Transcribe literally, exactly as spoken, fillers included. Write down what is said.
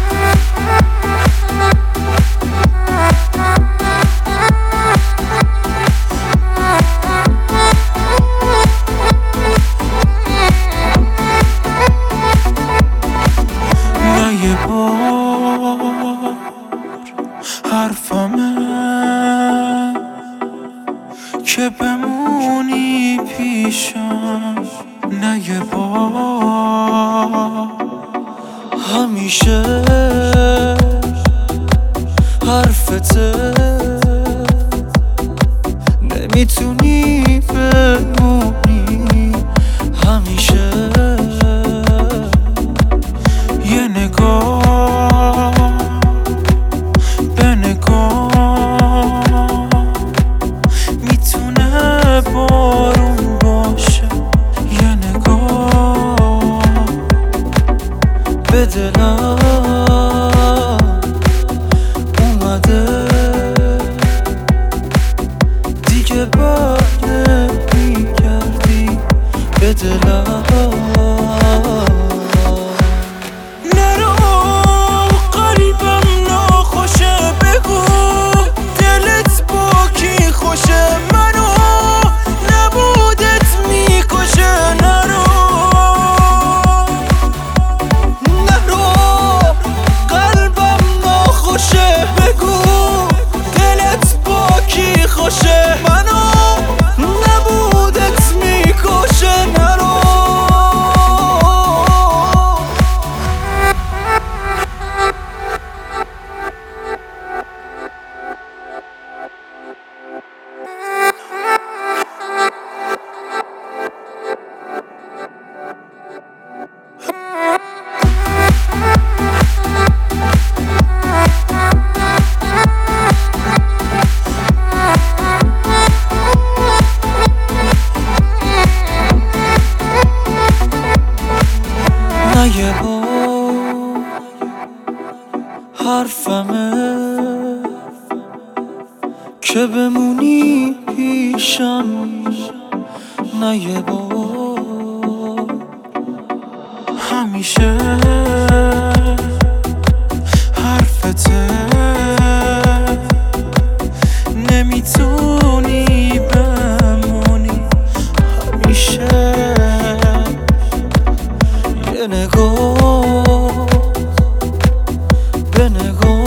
حرفمه که بمونی پیشم، نه یه بار. همیشه حرفته نمیتونی بمونی، همیشه یه نگاه به نگاه میتونه بارون باشه، یه نگاه به دلم اومده دیگه بر نمیگردی به دلم. نه یه بار حرفمه که بمونی پیشم، نه یه بار. همیشه حرفته نمیتونی بمونی، همیشه یه نگاه به نگاه